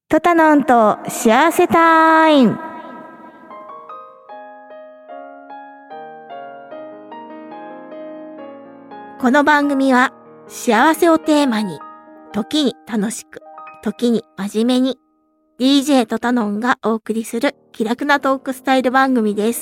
トタノンと幸せタイム。この番組は幸せをテーマに、時に楽しく、時に真面目に、DJ トタノンがお送りする気楽なトークスタイル番組です。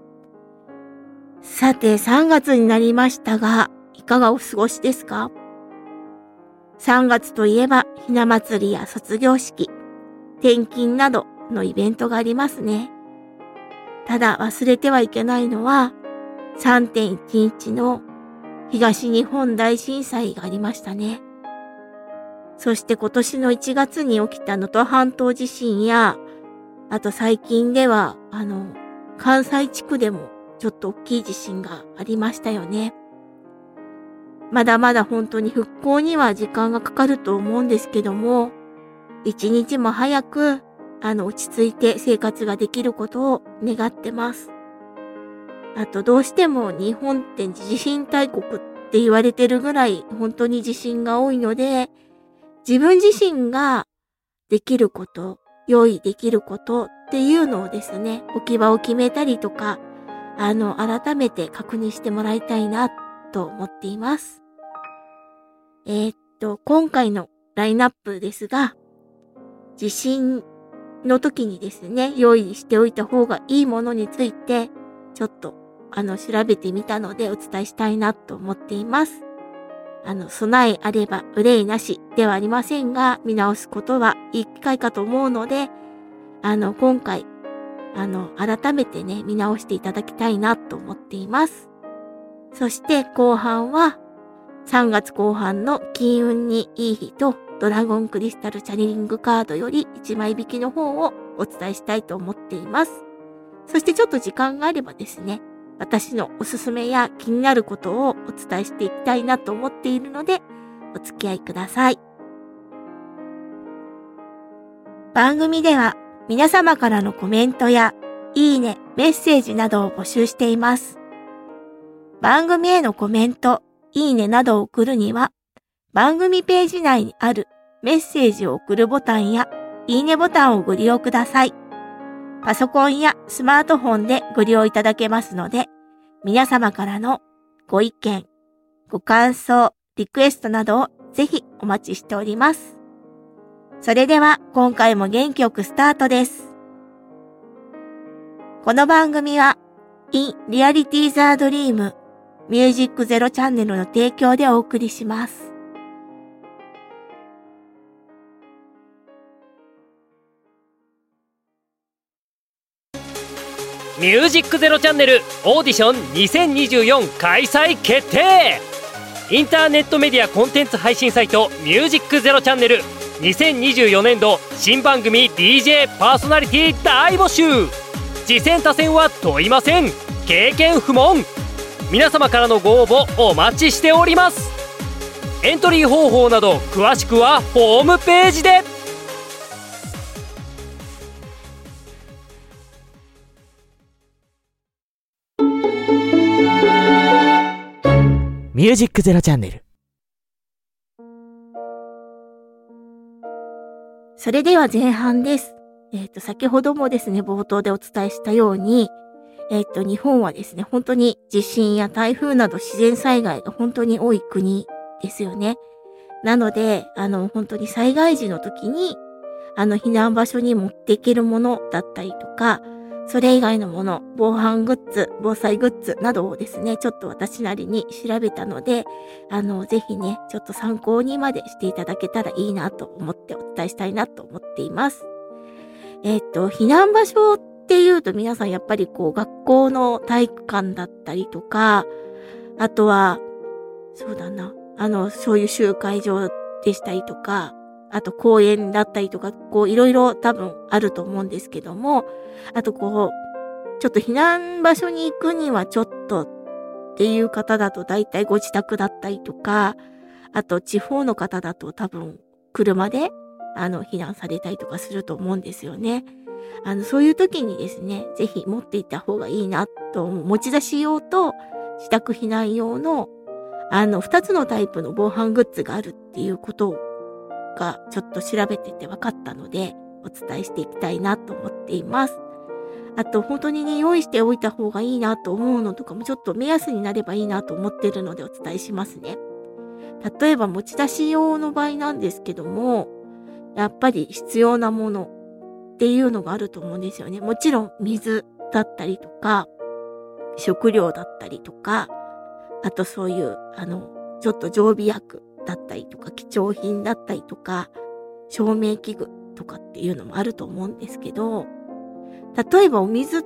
さて、3月になりましたが、いかがお過ごしですか？3月といえば、ひな祭りや卒業式、転勤などのイベントがありますね。ただ忘れてはいけないのは、3.11 の東日本大震災がありましたね。そして今年の1月に起きた能登半島地震や、あと最近では、関西地区でもちょっと大きい地震がありましたよね。まだまだ本当に復興には時間がかかると思うんですけども、一日も早く、落ち着いて生活ができることを願ってます。あとどうしても日本って地震大国って言われてるぐらい本当に地震が多いので、自分自身ができること、用意できることっていうのをですね、置き場を決めたりとか、改めて確認してもらいたいなと思っています。今回のラインナップですが、地震の時にですね、用意しておいた方がいいものについて、ちょっと、調べてみたのでお伝えしたいなと思っています。備えあれば憂いなしではありませんが、見直すことはいい機会かと思うので、今回、改めてね、見直していただきたいなと思っています。そして後半は、3月後半の金運にいい日と、ドラゴンクリスタルチャネリングカードより1枚引きの方をお伝えしたいと思っています。そしてちょっと時間があればですね、私のおすすめや気になることをお伝えしていきたいなと思っているので、お付き合いください。番組では皆様からのコメントやいいね、メッセージなどを募集しています。番組へのコメント、いいねなどを送るには、番組ページ内にあるメッセージを送るボタンやいいねボタンをご利用ください。パソコンやスマートフォンでご利用いただけますので、皆様からのご意見、ご感想、リクエストなどをぜひお待ちしております。それでは今回も元気よくスタートです。この番組は In Reality the Dream Music Zero チャンネルの提供でお送りします。 ミュージックゼロチャンネルオーディション2024開催決定。インターネットメディアコンテンツ配信サイトミュージックゼロチャンネル2024年度新番組 DJ パーソナリティ大募集。次戦他戦は問いません。経験不問。皆様からのご応募お待ちしております。エントリー方法など詳しくはホームページで。 ミュージックゼロチャンネル。 それでは前半です。先ほどもですね、冒頭でお伝えしたように、日本はですね、本当に地震や台風など自然災害が本当に多い国ですよね。なので、本当に災害時の時に、避難場所に持っていけるものだったりとか、それ以外のもの、防犯グッズ、防災グッズなどをですね、ちょっと私なりに調べたので、ぜひね、ちょっと参考にまでしていただけたらいいなと思ってお伝えしたいなと思っています。避難場所っていうと皆さんやっぱり学校の体育館だったりとか、あとは、そうだな、そういう集会場でしたりとか、あと公園だったりとか、いろいろ多分あると思うんですけども、あとちょっと避難場所に行くにはちょっとっていう方だと大体ご自宅だったりとか、あと地方の方だと多分車で避難されたりとかすると思うんですよね。そういう時にですね、ぜひ持っていった方がいいなと、持ち出し用と自宅避難用の2つのタイプの防犯グッズがあるっていうことをかちょっと調べてて分かったので、お伝えしていきたいなと思っています。あと本当にね、用意しておいた方がいいなと思うのとかもちょっと目安になればいいなと思っているのでお伝えしますね。例えば持ち出し用の場合なんですけども、やっぱり必要なものっていうのがあると思うんですよね。もちろん水だったりとか、食料だったりとか、あとそういう、ちょっと常備薬だったりとか、貴重品だったりとか、照明器具とかっていうのもあると思うんですけど、例えばお水って、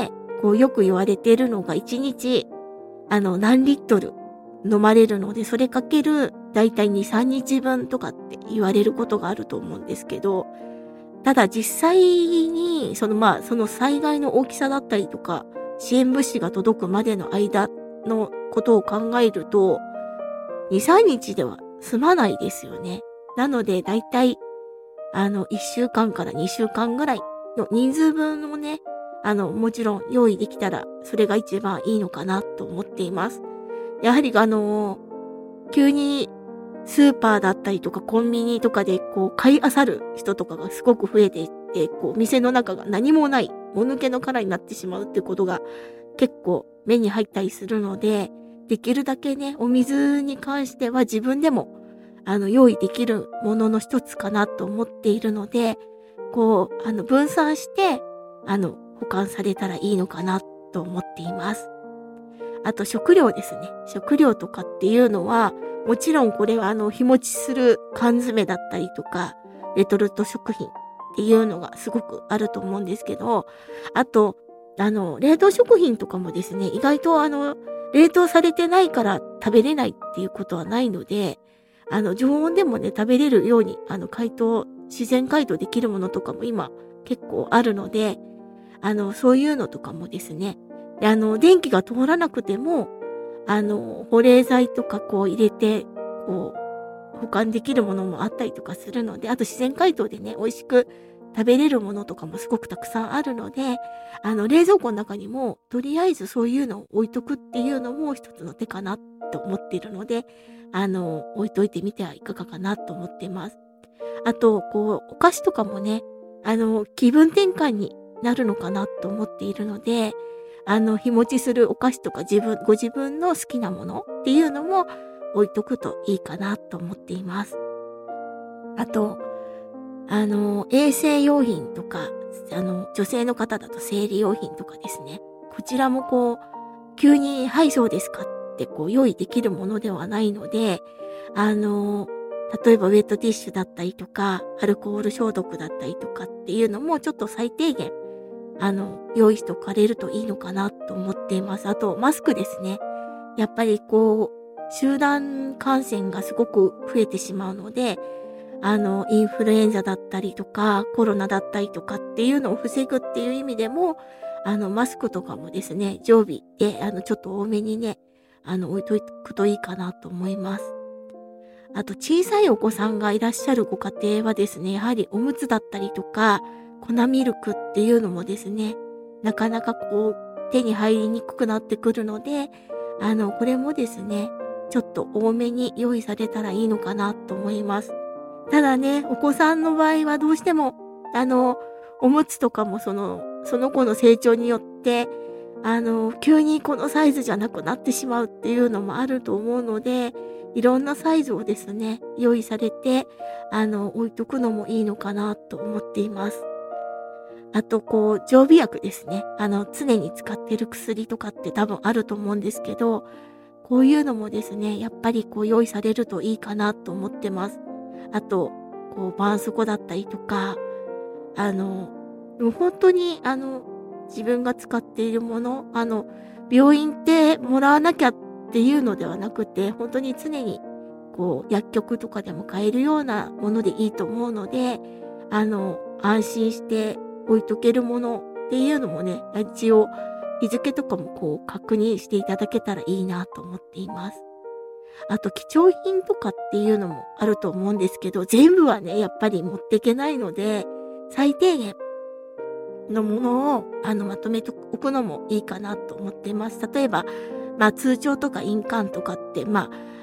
こうよく言われているのが1日、何リットル飲まれるので、それかけるだいたい2、3日分とかって言われることがあると思うんですけど、ただ実際に、その災害の大きさだったりとか、支援物資が届くまでの間のことを考えると、2、3日では済まないですよね。なので、だいたい、1週間から2週間ぐらいの人数分をね、もちろん用意できたら、それが一番いいのかなと思っています。やはり急にスーパーだったりとかコンビニとかでこう買い漁る人とかがすごく増えていって、こう店の中が何もない、もぬけの殻になってしまうってことが結構目に入ったりするので、できるだけね、お水に関しては自分でも用意できるものの一つかなと思っているので、こう分散して保管されたらいいのかなと思っています。あと食料ですね。食料とかっていうのは、もちろんこれは日持ちする缶詰だったりとか、レトルト食品っていうのがすごくあると思うんですけど、あと、冷凍食品とかもですね、意外と冷凍されてないから食べれないっていうことはないので、常温でもね、食べれるように、自然解凍できるものとかも今結構あるので、そういうのとかもですね、で電気が通らなくても、保冷剤とかこう入れて、こう、保管できるものもあったりとかするので、あと自然解凍でね、美味しく食べれるものとかもすごくたくさんあるので、冷蔵庫の中にも、とりあえずそういうのを置いとくっていうのも一つの手かなと思っているので、置いといてみてはいかがかなと思っています。あと、こう、お菓子とかもね、気分転換になるのかなと思っているので、日持ちするお菓子とかご自分の好きなものっていうのも置いとくといいかなと思っています。あと、衛生用品とか、女性の方だと生理用品とかですね。こちらもこう、急に、はい、そうですかってこう、用意できるものではないので、例えばウェットティッシュだったりとか、アルコール消毒だったりとかっていうのもちょっと最低限、用意しておかれるといいのかなと思っています。あと、マスクですね。やっぱりこう、集団感染がすごく増えてしまうので、インフルエンザだったりとか、コロナだったりとかっていうのを防ぐっていう意味でも、マスクとかもですね、常備で、ちょっと多めにね、置いとくといいかなと思います。あと、小さいお子さんがいらっしゃるご家庭はですね、やはりおむつだったりとか、粉ミルクっていうのもですね、なかなかこう、手に入りにくくなってくるので、これもですね、ちょっと多めに用意されたらいいのかなと思います。ただね、お子さんの場合はどうしても、おむつとかもその子の成長によって、急にこのサイズじゃなくなってしまうっていうのもあると思うので、いろんなサイズをですね、用意されて、置いとくのもいいのかなと思っています。あと、こう、常備薬ですね。常に使っている薬とかって多分あると思うんですけど、こういうのもですね、やっぱりこう用意されるといいかなと思ってます。あと、こう、絆創膏だったりとか、でも本当に、自分が使っているもの、病院ってもらわなきゃっていうのではなくて、本当に常に、こう、薬局とかでも買えるようなものでいいと思うので、安心して置いとけるものっていうのもね、一応、日付とかもこう、確認していただけたらいいなと思っています。あと、貴重品とかっていうのもあると思うんですけど、全部はね、やっぱり持っていけないので、最低限のものを、まとめておくのもいいかなと思っています。例えば、通帳とか印鑑とかって、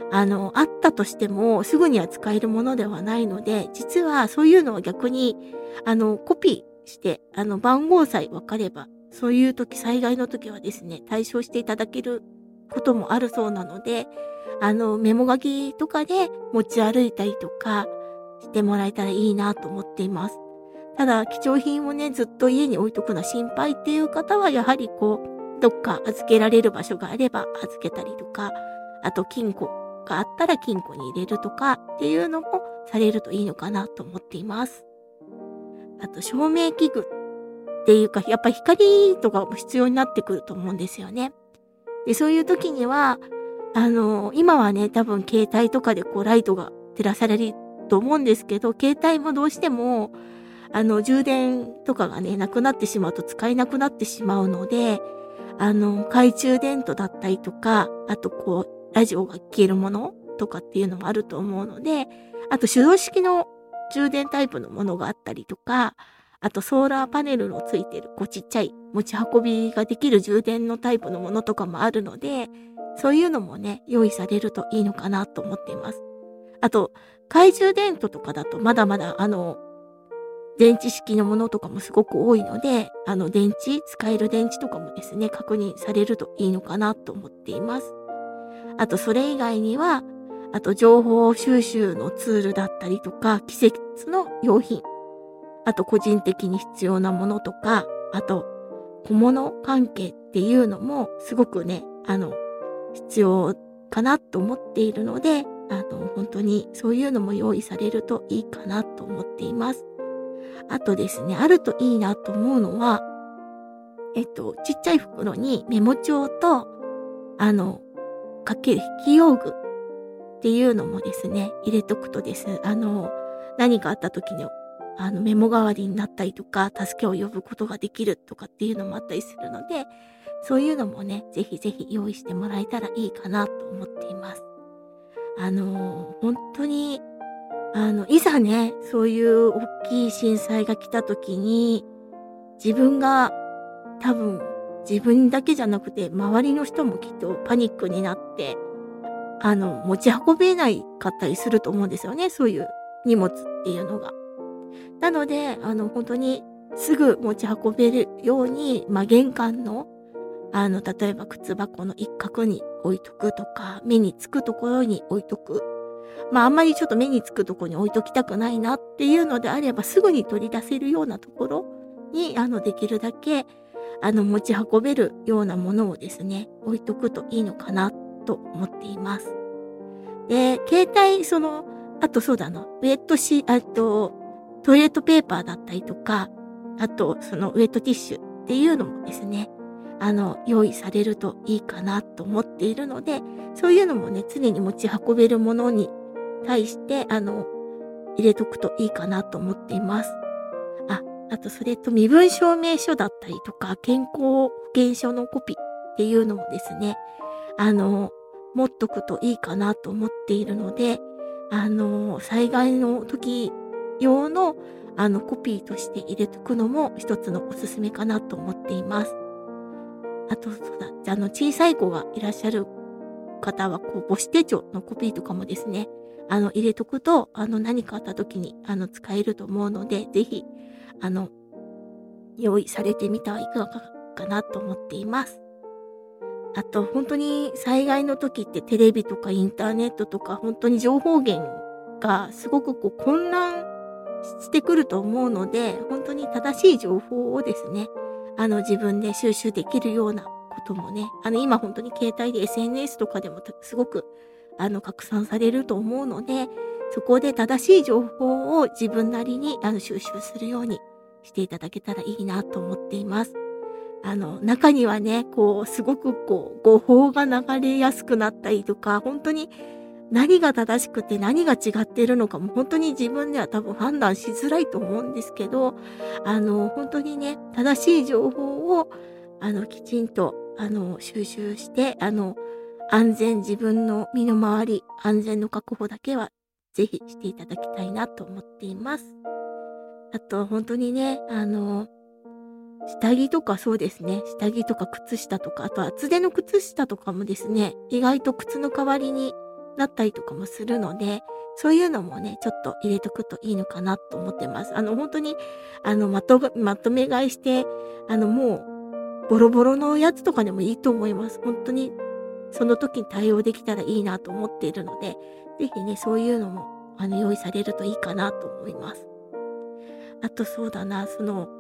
あったとしてもすぐには使えるものではないので、実はそういうのは逆に、コピーして、番号さえ分かれば、そういう時、災害の時はですね、対処していただけることもあるそうなので、メモ書きとかで持ち歩いたりとかしてもらえたらいいなと思っています。ただ、貴重品をね、ずっと家に置いとくのは心配っていう方は、やはりどっか預けられる場所があれば預けたりとか、あと金庫があったら金庫に入れるとかっていうのもされるといいのかなと思っています。あと、照明器具っていうか、やっぱ光とかも必要になってくると思うんですよね。で、そういう時には、今はね、多分携帯とかでライトが照らされると思うんですけど、携帯もどうしても、充電とかがね、なくなってしまうと使えなくなってしまうので、懐中電灯だったりとか、あとラジオが消えるものとかっていうのもあると思うので、あと手動式の充電タイプのものがあったりとか、あとソーラーパネルのついてるちっちゃい持ち運びができる充電のタイプのものとかもあるので、そういうのもね、用意されるといいのかなと思っています。あと、懐中電灯とかだとまだまだ電池式のものとかもすごく多いので、使える電池とかもですね、確認されるといいのかなと思っています。あと、それ以外には、あと、情報収集のツールだったりとか、季節の用品、あと、個人的に必要なものとか、あと、小物関係っていうのも、すごくね、必要かなと思っているので、本当にそういうのも用意されるといいかなと思っています。あとですね、あるといいなと思うのは、ちっちゃい袋にメモ帳と、かける筆記用具っていうのもですね、入れとくとです、何かあった時に、メモ代わりになったりとか、助けを呼ぶことができるとかっていうのもあったりするので、そういうのもね、ぜひぜひ用意してもらえたらいいかなと思っています。本当に、いざね、そういう大きい震災が来た時に、自分が多分自分だけじゃなくて周りの人もきっとパニックになって、持ち運べないかったりすると思うんですよね、そういう荷物っていうのが。なので、本当にすぐ持ち運べるように、玄関の、例えば靴箱の一角に置いとくとか、目につくところに置いとく。あんまりちょっと目につくところに置いときたくないなっていうのであれば、すぐに取り出せるようなところに、できるだけ、持ち運べるようなものをですね、置いとくといいのかなと思っています。で、携帯、あとそうだな、トイレットペーパーだったりとか、あと、ウェットティッシュっていうのもですね、用意されるといいかなと思っているので、そういうのもね、常に持ち運べるものに対して、入れとくといいかなと思っています。あと、それと身分証明書だったりとか、健康保険証のコピーっていうのもですね、持っとくといいかなと思っているので、災害の時用の、コピーとして入れとくのも一つのおすすめかなと思っています。あと、そうだ、小さい子がいらっしゃる方は、母子手帳のコピーとかもですね、入れとくと、何かあった時に、使えると思うので、ぜひ、用意されてみてはいかがかなと思っています。あと、本当に災害の時ってテレビとかインターネットとか、本当に情報源がすごく混乱してくると思うので、本当に正しい情報をですね、自分で収集できるようなこともね、今本当に携帯で SNS とかでもすごく、拡散されると思うので、そこで正しい情報を自分なりに、収集するようにしていただけたらいいなと思っています。中にはね、すごく誤報が流れやすくなったりとか、本当に何が正しくて何が違っているのかも本当に自分では多分判断しづらいと思うんですけど、本当にね、正しい情報を、きちんと、収集して、自分の身の回り、安全の確保だけはぜひしていただきたいなと思っています。あと、本当にね、下着とかそうですね。下着とか靴下とか、あと厚手の靴下とかもですね、意外と靴の代わりにだったりとかもするので、そういうのもね、ちょっと入れとくといいのかなと思ってます。本当に、まとめ買いして、もう、ボロボロのやつとかでもいいと思います。本当に、その時に対応できたらいいなと思っているので、ぜひね、そういうのも、用意されるといいかなと思います。あとそうだな、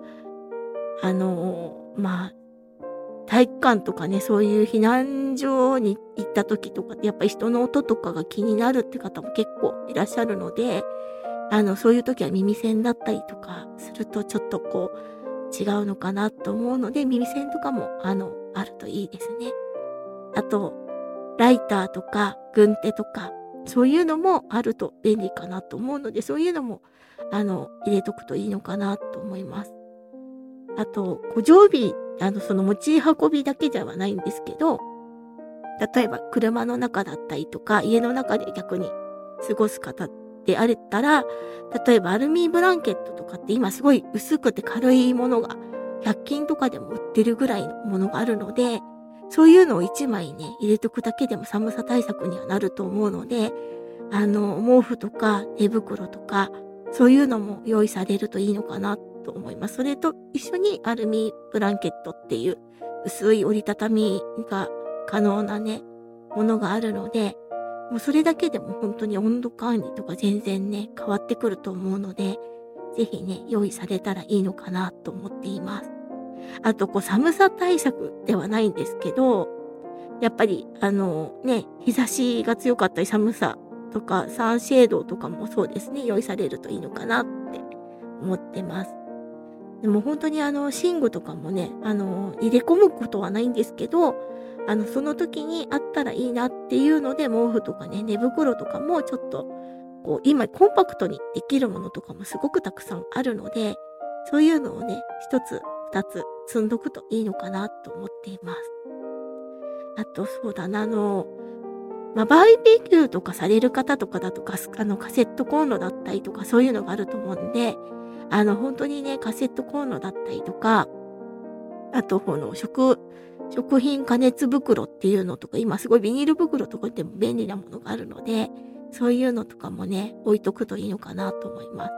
体育館とかね、そういう避難所に行った時とかって、やっぱり人の音とかが気になるって方も結構いらっしゃるので、そういう時は耳栓だったりとかするとちょっと違うのかなと思うので、耳栓とかも、あるといいですね。あと、ライターとか、軍手とか、そういうのもあると便利かなと思うので、そういうのも、入れとくといいのかなと思います。あと、常備、持ち運びだけではないんですけど、例えば車の中だったりとか、家の中で逆に過ごす方であれたら、例えばアルミブランケットとかって今すごい薄くて軽いものが、100均とかでも売ってるぐらいのものがあるので、そういうのを1枚ね、入れとくだけでも寒さ対策にはなると思うので、毛布とか寝袋とか、そういうのも用意されるといいのかなと思います。それと一緒にアルミブランケットっていう薄い折りたたみが可能なね、ものがあるので、もうそれだけでも本当に温度管理とか全然ね、変わってくると思うので、ぜひね、用意されたらいいのかなと思っています。あと、寒さ対策ではないんですけど、やっぱり、日差しが強かったり寒さとか、サンシェードとかもそうですね、用意されるといいのかなって思ってます。でも本当に寝具とかもね、入れ込むことはないんですけど、その時にあったらいいなっていうので、毛布とかね、寝袋とかもちょっと、今コンパクトにできるものとかもすごくたくさんあるので、そういうのをね、一つ、二つ積んどくといいのかなと思っています。あと、そうだな、バーベキューとかされる方とかだとカセットコンロだったりとかそういうのがあると思うんで、本当にね、カセットコンロだったりとか、あと、食品加熱袋っていうのとか、今すごいビニール袋とかでも便利なものがあるので、そういうのとかもね、置いとくといいのかなと思います。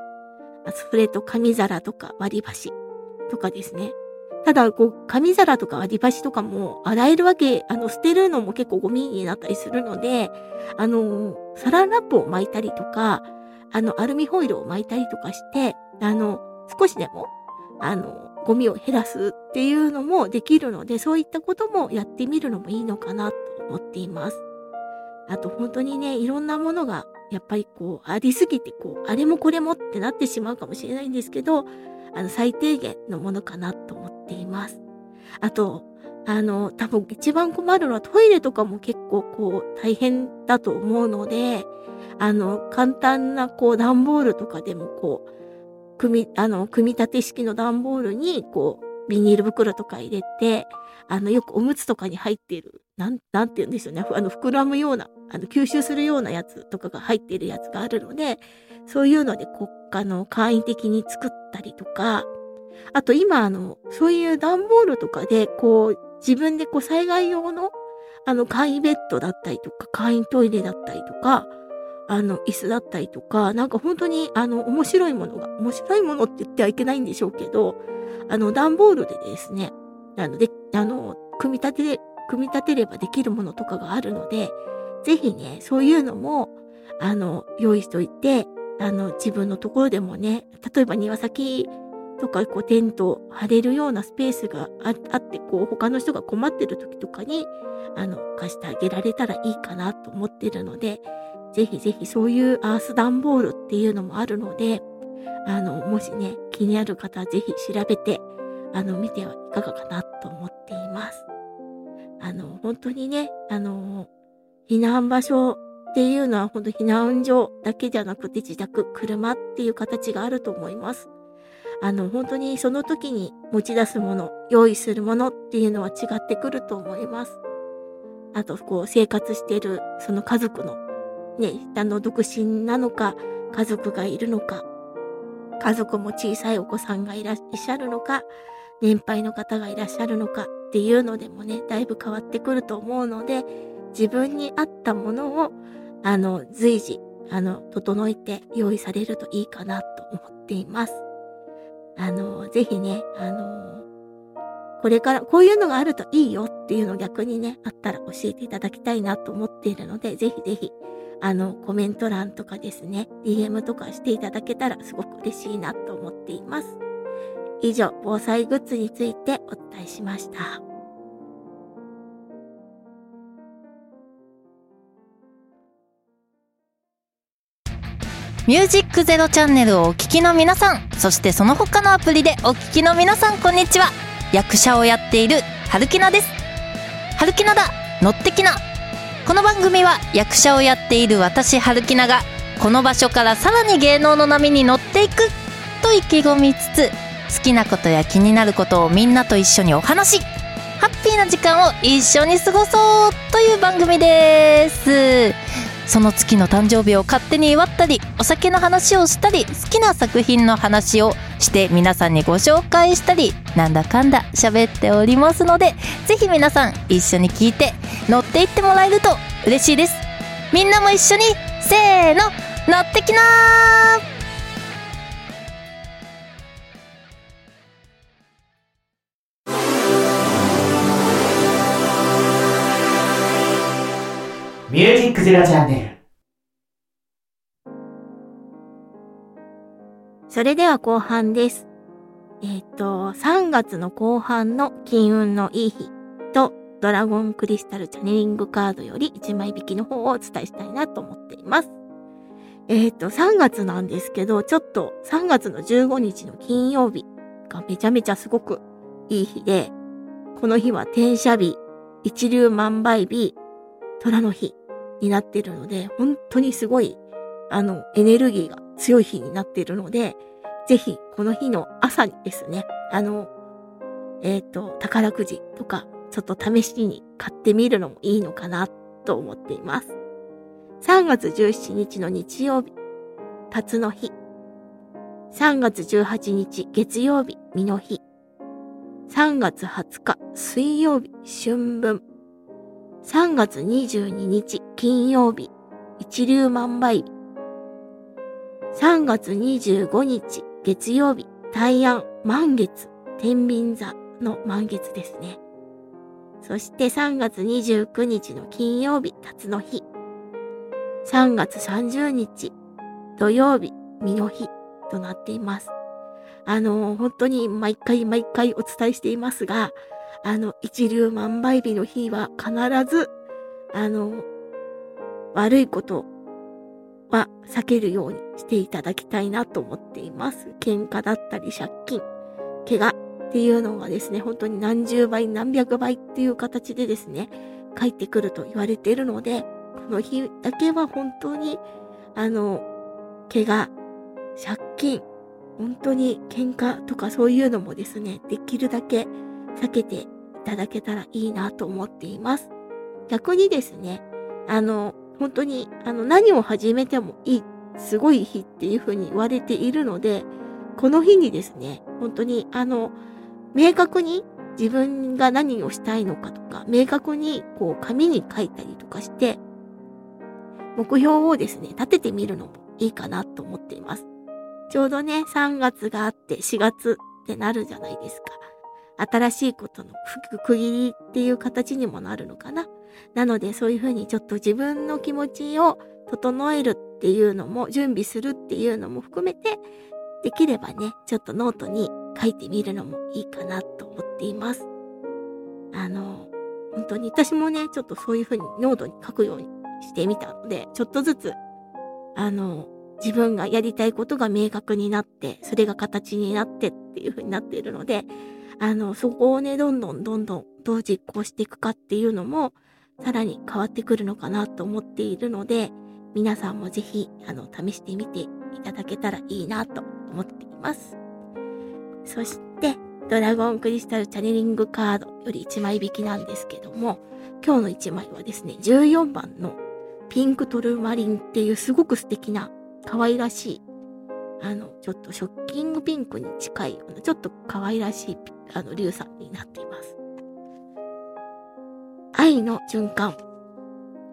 それと紙皿とか割り箸とかですね。ただ、紙皿とか割り箸とかも洗えるわけ、捨てるのも結構ゴミになったりするので、サランラップを巻いたりとか、アルミホイルを巻いたりとかして、少しでも、ゴミを減らすっていうのもできるので、そういったこともやってみるのもいいのかなと思っています。あと本当にね、いろんなものがやっぱりありすぎてあれもこれもってなってしまうかもしれないんですけど、最低限のものかなと思っています。あと、多分一番困るのはトイレとかも結構大変だと思うので、簡単な段ボールとかでも組み立て式の段ボールにビニール袋とか入れて、よくおむつとかに入っている、なんて言うんでしょうね。膨らむような、吸収するようなやつとかが入っているやつがあるので、そういうので簡易的に作ったりとか、あと今そういう段ボールとかで、自分で災害用の、簡易ベッドだったりとか、簡易トイレだったりとか、椅子だったりとか、なんか本当に面白いものって言ってはいけないんでしょうけど、段ボールでですね、組み立てればできるものとかがあるので、ぜひね、そういうのも、用意しといて、自分のところでもね、例えば庭先とかテント張れるようなスペースがあって、他の人が困ってる時とかに、貸してあげられたらいいかなと思ってるので、ぜひぜひそういうアース段ボールっていうのもあるので、もしね、気になる方はぜひ調べて、見てはいかがかなと思っています。本当にね、避難場所っていうのは本当避難所だけじゃなくて自宅、車っていう形があると思います。本当にその時に持ち出すもの、用意するものっていうのは違ってくると思います。あと、生活しているその家族のね、独身なのか、家族がいるのか、家族も小さいお子さんがいらっしゃるのか、年配の方がいらっしゃるのかっていうのでもね、だいぶ変わってくると思うので、自分に合ったものを、 随時、整えて用意されるといいかなと思っています。ぜひね、これからこういうのがあるといいよっていうのを逆にね、あったら教えていただきたいなと思っているので、ぜひぜひ、コメント欄とかですね、DM とかしていただけたらすごく嬉しいなと思っています。以上、防災グッズについてお伝えしました。 ミュージックゼロチャンネルをお聞きの皆さん、そしてその他のアプリでお聞きの皆さん、こんにちは。役者をやっているはるきなです。はるきなだ、のってきな。この番組は役者をやっている私はるきなが、この場所からさらに芸能の波に乗っていくと意気込みつつ、好きなことや気になることをみんなと一緒にお話、ハッピーな時間を一緒に過ごそうという番組です。その月の誕生日を勝手に祝ったり、お酒の話をしたり、好きな作品の話をして皆さんにご紹介したり、なんだかんだ喋っておりますので、ぜひ皆さん一緒に聞いて乗っていってもらえると嬉しいです。みんなも一緒にせーの、乗ってきなミュージックゼロチャンネル。 それでは後半です。3月の後半の金運のいい日とドラゴンクリスタルチャネリングカードより1枚引きの方をお伝えしたいなと思っています。3月なんですけど、ちょっと3月の15日の金曜日がめちゃめちゃすごくいい日で、この日は天赦日、一粒万倍日、虎の日になっているので、本当にすごい、エネルギーが強い日になっているので、ぜひ、この日の朝にですね、宝くじとか、ちょっと試しに買ってみるのもいいのかなと思っています。3月17日の日曜日、辰の日。3月18日月曜日、巳の日。3月20日水曜日、春分。3月22日金曜日、一粒万倍日。3月25日月曜日、大安、満月、天秤座の満月ですね。そして3月29日の金曜日、辰の日。3月30日土曜日、巳の日となっています。本当に毎回お伝えしていますが、一粒万倍日の日は必ず、悪いことは避けるようにしていただきたいなと思っています。喧嘩だったり借金、怪我っていうのがですね、本当に何十倍何百倍っていう形でですね、返ってくると言われているので、この日だけは本当に、怪我、借金、本当に喧嘩とかそういうのもですね、できるだけ避けていただけたらいいなと思っています。逆にですね、本当に、何を始めてもいい、すごい日っていう風に言われているので、この日にですね、本当に、明確に自分が何をしたいのかとか、明確にこう紙に書いたりとかして、目標をですね、立ててみるのもいいかなと思っています。ちょうどね、3月があって4月ってなるじゃないですか。新しいことの区切りっていう形にもなるのかな。なのでそういうふうにちょっと自分の気持ちを整えるっていうのも、準備するっていうのも含めて、できればね、ちょっとノートに書いてみるのもいいかなと思っています。本当に私もね、ちょっとそういうふうにノートに書くようにしてみたので、ちょっとずつ、自分がやりたいことが明確になって、それが形になってっていうふうになっているので、そこをね、どんどんどう実行していくかっていうのも、さらに変わってくるのかなと思っているので、皆さんもぜひ、試してみていただけたらいいなと思っています。そして、ドラゴンクリスタルチャネリングカードより1枚引きなんですけども、今日の1枚はですね、14番のピンクトルマリンっていうすごく素敵な可愛らしい、ちょっとショッキングピンクに近いような、ちょっと可愛らしい、硫酸になっています。愛の循環。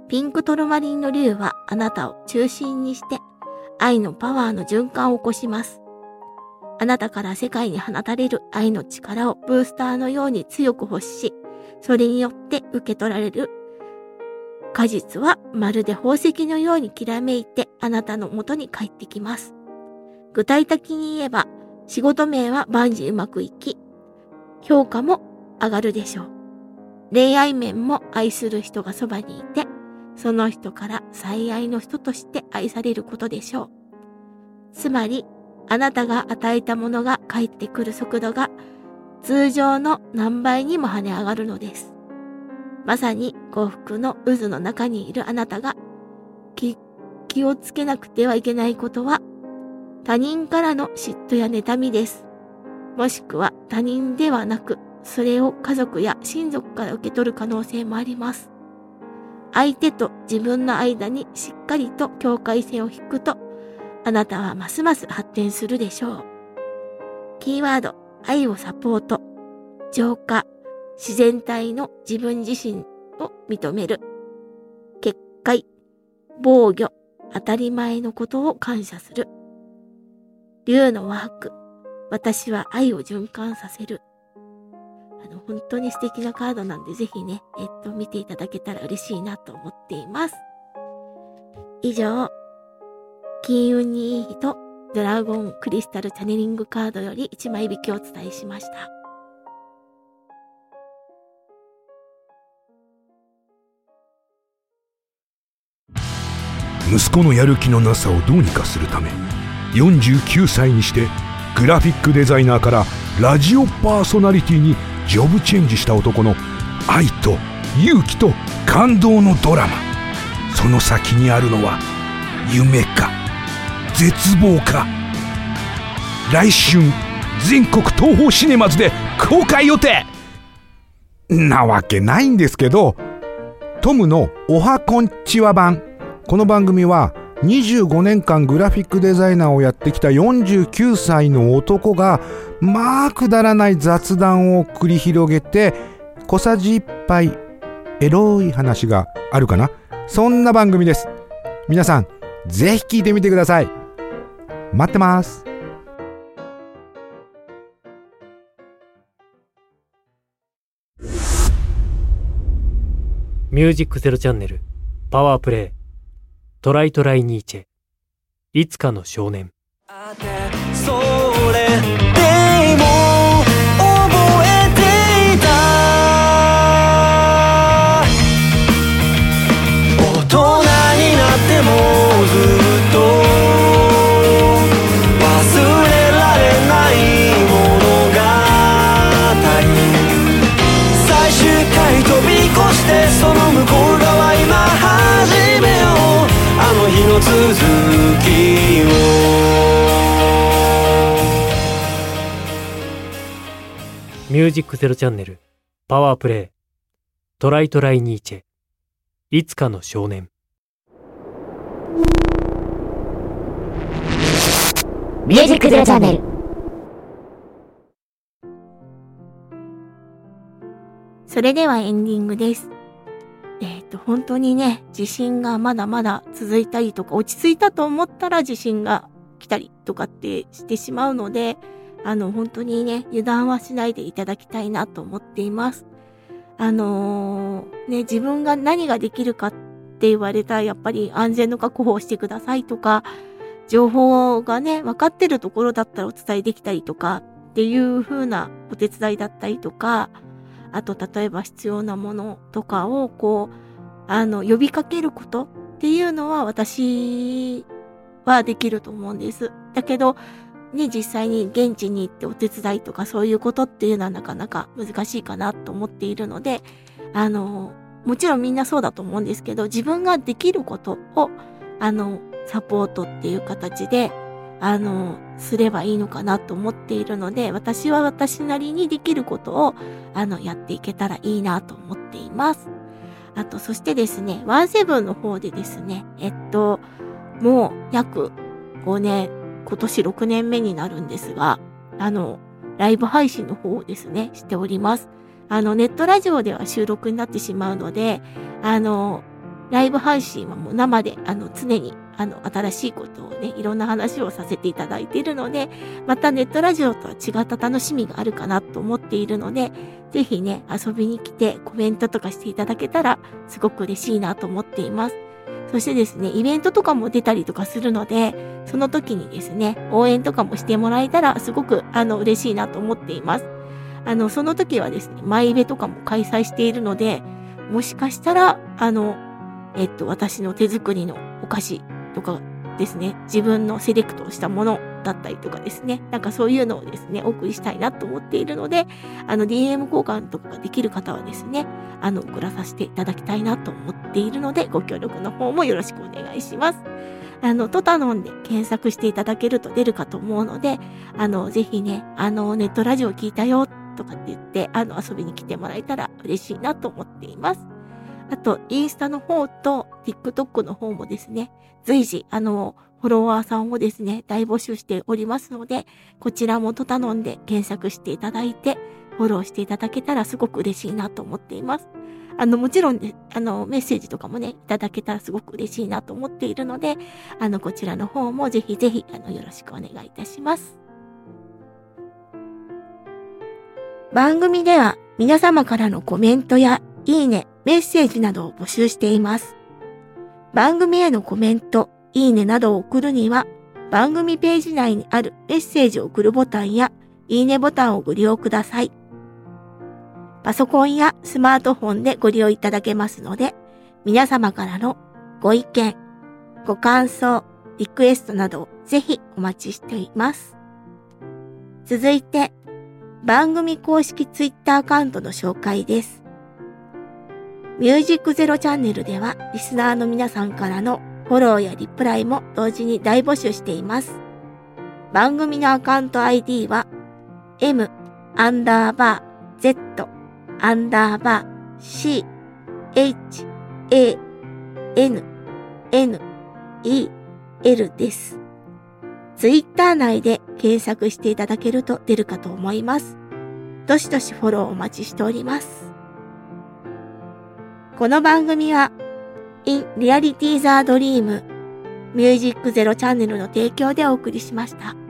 ピンクトルマリンの竜はあなたを中心にして愛のパワーの循環を起こします。あなたから世界に放たれる愛の力をブースターのように強く欲し、それによって受け取られる果実はまるで宝石のようにきらめいてあなたの元に帰ってきます。具体的に言えば、仕事面は万事うまくいき、評価も上がるでしょう。恋愛面も愛する人がそばにいて、その人から最愛の人として愛されることでしょう。つまり、あなたが与えたものが返ってくる速度が通常の何倍にも跳ね上がるのです。まさに幸福の渦の中にいるあなたが気をつけなくてはいけないことは、他人からの嫉妬や妬みです。もしくは他人ではなく、それを家族や親族から受け取る可能性もあります。相手と自分の間にしっかりと境界線を引くと、あなたはますます発展するでしょう。キーワード、愛をサポート、浄化、自然体の自分自身を認める、結界、防御、当たり前のことを感謝する。竜のワーク、私は愛を循環させる。本当に素敵なカードなんで、ぜひね、見ていただけたら嬉しいなと思っています。以上、金運にいい人、ドラゴンクリスタルチャネリングカードより1枚引きをお伝えしました。 息子のやる気のなさをどうにかするため、49歳にしてグラフィックデザイナーからラジオパーソナリティにジョブチェンジした男の愛と勇気と感動のドラマ。その先にあるのは夢か絶望か。来春全国東宝シネマズで公開予定なわけないんですけど、トムのおはこんちは版。この番組は25年間グラフィックデザイナーをやってきた49歳の男がくだらない雑談を繰り広げて、小さじ1杯エロい話があるかな、そんな番組です。皆さんぜひ聞いてみてください。待ってます。 ミュージックゼロチャンネルパワープレイトライトライニーチェいつかの少年。 それでも覚えていた、大人になってもずっと忘れられない物語。最終回飛び越してその向こう側今始めよう、あの日の続きを。 ミュージックゼロチャンネルパワープレイトライトライニーチェいつかの少年。 ミュージックゼロチャンネル。 それではエンディングです。本当にね、地震がまだまだ続いたりとか、落ち着いたと思ったら地震が来たりとかってしてしまうので、本当にね、油断はしないでいただきたいなと思っています。自分が何ができるかって言われたら、やっぱり安全の確保をしてくださいとか、情報がね、分かってるところだったらお伝えできたりとかっていう風なお手伝いだったりとか、あと例えば必要なものとかを呼びかけることっていうのは私はできると思うんです。だけど、ね、実際に現地に行ってお手伝いとかそういうことっていうのはなかなか難しいかなと思っているので、もちろんみんなそうだと思うんですけど、自分ができることを、サポートっていう形で、すればいいのかなと思っているので、私は私なりにできることを、やっていけたらいいなと思っています。あと、そしてですね、17の方でですね、もう約5年、今年6年目になるんですが、ライブ配信の方をですね、しております。ネットラジオでは収録になってしまうので、 ライブ配信はもう生で、常に、新しいことをね、いろんな話をさせていただいているので、またネットラジオとは違った楽しみがあるかなと思っているので、ぜひね、遊びに来てコメントとかしていただけたら、すごく嬉しいなと思っています。そしてですね、イベントとかも出たりとかするので、その時にですね、応援とかもしてもらえたら、すごく、嬉しいなと思っています。その時はですね、マイイベとかも開催しているので、もしかしたら、私の手作りのお菓子とかですね、自分のセレクトをしたものだったりとかですね、なんかそういうのをですね、お送りしたいなと思っているので、DM 交換とかができる方はですね、送らさせていただきたいなと思っているので、ご協力の方もよろしくお願いします。トタノンで検索していただけると出るかと思うので、ぜひね、ネットラジオ聞いたよとかって言って、遊びに来てもらえたら嬉しいなと思っています。あと、インスタの方と TikTok の方もですね、随時、フォロワーさんをですね、大募集しておりますので、こちらもトタノンで検索していただいて、フォローしていただけたらすごく嬉しいなと思っています。もちろんで、メッセージとかもね、いただけたらすごく嬉しいなと思っているので、こちらの方もぜひぜひ、よろしくお願いいたします。番組では皆様からのコメントやいいね、メッセージなどを募集しています。番組へのコメント、いいねなどを送るには、番組ページ内にあるメッセージを送るボタンや、いいねボタンをご利用ください。パソコンやスマートフォンでご利用いただけますので、皆様からのご意見、ご感想、リクエストなどをぜひお待ちしています。続いて、番組公式ツイッターアカウントの紹介です。ミュージックゼロチャンネルではリスナーの皆さんからのフォローやリプライも同時に大募集しています。番組のアカウント ID は M_Z_CHANNEL です。ツイッター内で検索していただけると出るかと思います。どしどしフォローお待ちしております。この番組は In Reality the Dream ミュージックゼロチャンネルの提供でお送りしました。